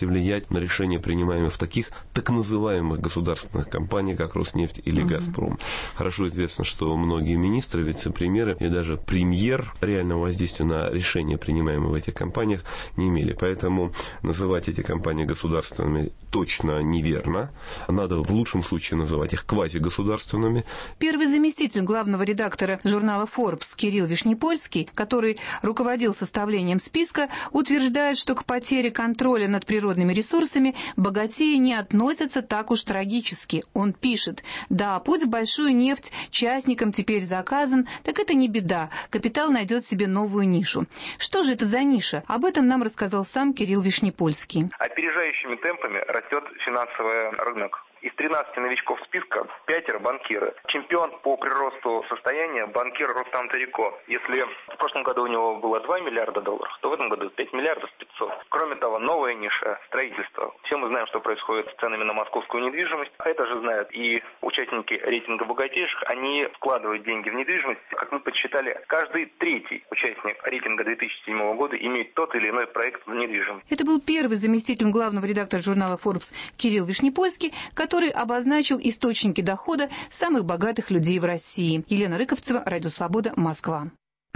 влиять на решения, принимаемые в таких так называемых государственных компаниях, как Роснефть или Газпром. Хорошо известно, что многие министры, вице-премьеры и даже премьер реального воздействия на решения, принимаемые в этих компаниях, не имели. Поэтому называть эти компании государственными точно неверно. Надо в лучшем случае называть их квазигосударственными. Первый заместитель главного редактора журнала Forbes Кирилл Вишнепольский, который руководил составлением списка, утверждает, что к потере контроля над природными ресурсами богатеи не относятся так уж трагически. Он пишет: «Да, путь в большую нефть частникам теперь заказан, так это не беда, капитал найдет себе новую нишу». Что же это за ниша? Об этом нам рассказал сам Кирилл Вишнепольский. Опережающими темпами растет финансовый рынок. Из 13 новичков списка 5 банкиры. Чемпион по приросту состояния банкир Рустам Тарико. Если в прошлом году у него было 2 миллиарда долларов, то в этом году 5 миллиардов 500. Кроме того, новая ниша – строительство. Все мы знаем, что происходит с ценами на московскую недвижимость. А это же знают и участники рейтинга богатейших. Они вкладывают деньги в недвижимость. Как мы подсчитали, каждый третий участник рейтинга 2007 года имеет тот или иной проект в недвижимости. Это был первый заместитель главного редактора журнала Forbes Кирилл Вишнепольский, который обозначил источники дохода самых богатых людей в России. Елена Рыковцева, Радио Свобода, Москва.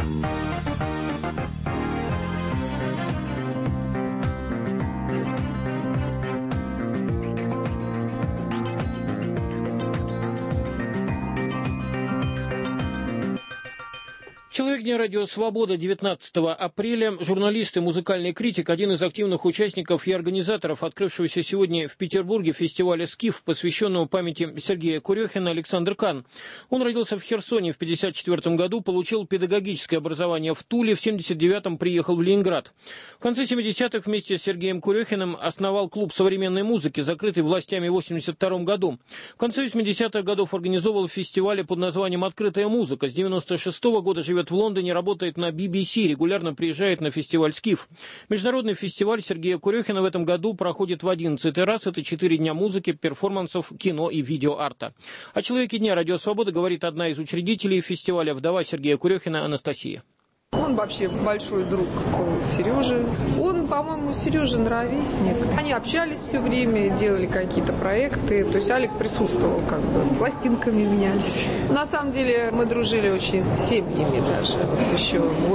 Человек дня Радио Свобода 19 апреля. Журналист и музыкальный критик, один из активных участников и организаторов открывшегося сегодня в Петербурге фестиваля «Скиф», посвященного памяти Сергея Курехина, Александр Кан. Он родился в Херсоне в 1954 году, получил педагогическое образование в Туле, в 1979 приехал в Ленинград. В конце 70-х вместе с Сергеем Курехиным основал клуб современной музыки, закрытый властями в 1982 году. В конце 80-х годов организовал фестивали под названием «Открытая музыка». С 1996 года живет в Лондоне, работает на BBC, регулярно приезжает на фестиваль «Скиф». Международный фестиваль Сергея Курехина в этом году проходит в 11-й раз. Это 4 дня музыки, перформансов, кино и видеоарта. О человеке дня Радио Свобода говорит одна из учредителей фестиваля, вдова Сергея Курехина, Анастасия. Он вообще большой друг Сережи. Он, по-моему, Сережин ровесник. Они общались все время, делали какие-то проекты. То есть Алик присутствовал, как бы, пластинками менялись. На самом деле мы дружили очень с семьями даже. Вот еще в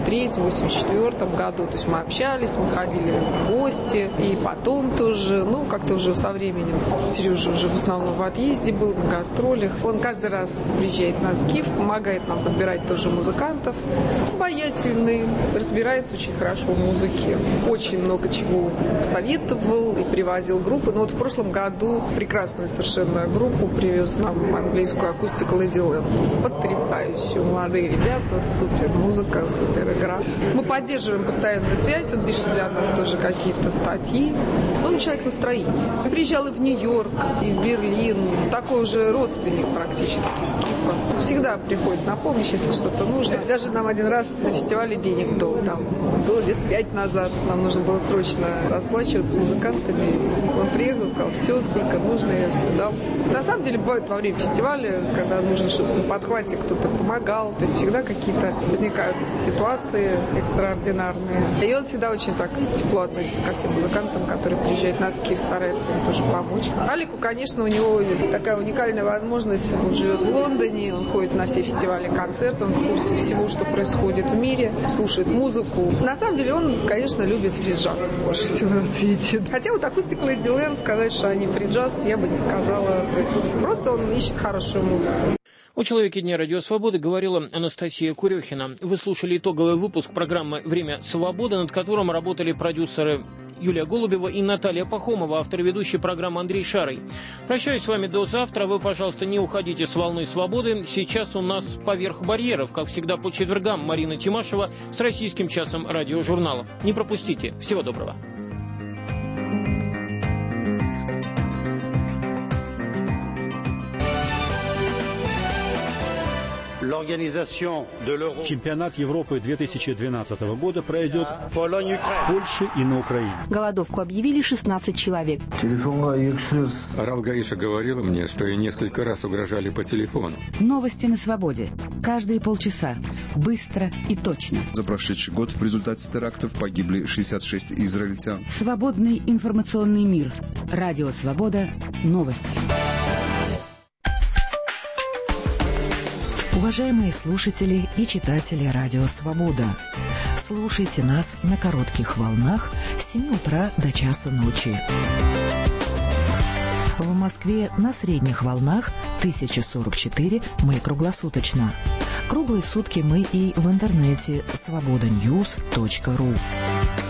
83-84 году. То есть мы общались, мы ходили в гости. И потом тоже, ну, как-то уже со временем. Сережа уже в основном в отъезде был, на гастролях. Он каждый раз приезжает на Скиф, помогает нам подбирать тоже музыкантов. Обаятельный, разбирается очень хорошо в музыке, очень много чего советовал и привозил группы. Но вот в прошлом году прекрасную совершенно группу привез нам английскую акустику Lady Land. Потрясающую, молодые ребята, супер музыка, супер игра. Мы поддерживаем постоянную связь, он пишет для нас тоже какие-то статьи. Он человек настроения. Приезжал и в Нью-Йорк, и в Берлин, такой уже родственник практически Скифа. Всегда приходит на помощь, если что-то нужно. Даже нам один раз на фестивале денег дал. Там было лет 5 назад. Нам нужно было срочно расплачиваться с музыкантами. Он приехал, сказал, все, сколько нужно, я все дал. На самом деле бывает во время фестиваля, когда нужно, чтобы на подхвате кто-то помогал. То есть всегда какие-то возникают ситуации экстраординарные. И он всегда очень так тепло относится ко всем музыкантам, которые приезжают на Скиф, старается им тоже помочь. Алику, конечно, у него такая уникальная возможность. Он живет в Лондоне, он ходит на все фестивали, концерты, он в курсе всего, что происходит в мире, слушает музыку. На самом деле он, конечно, любит фри-джаз больше всего на свете. Хотя вот акустик Lady Land, сказать, что они фри-джаз, я бы не сказала. То есть просто он ищет хорошую музыку. О человеке дня Радио Свободы говорила Анастасия Курехина. Вы слушали итоговый выпуск программы «Время свободы», над которым работали продюсеры Юлия Голубева и Наталья Пахомова, автор и ведущей программы Андрей Шарый. Прощаюсь с вами до завтра. Вы, пожалуйста, не уходите с волны свободы. Сейчас у нас «Поверх барьеров», как всегда по четвергам, Марина Тимашева с российским часом радиожурналов. Не пропустите. Всего доброго. Чемпионат Европы 2012 года пройдет в Польше и на Украине. Голодовку объявили 16 человек. Ралгаиша говорила мне, что ей несколько раз угрожали по телефону. Новости на свободе. Каждые полчаса. Быстро и точно. За прошедший год в результате терактов погибли 66 израильтян. Свободный информационный мир. Радио «Свобода». Новости. Уважаемые слушатели и читатели Радио «Свобода», слушайте нас на коротких волнах с 7 утра до часу ночи. В Москве на средних волнах 1044 мы круглосуточно. Круглые сутки мы и в интернете svobodanews.ru.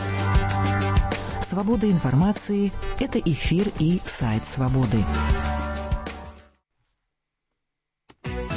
Свобода информации – это эфир и сайт «Свободы».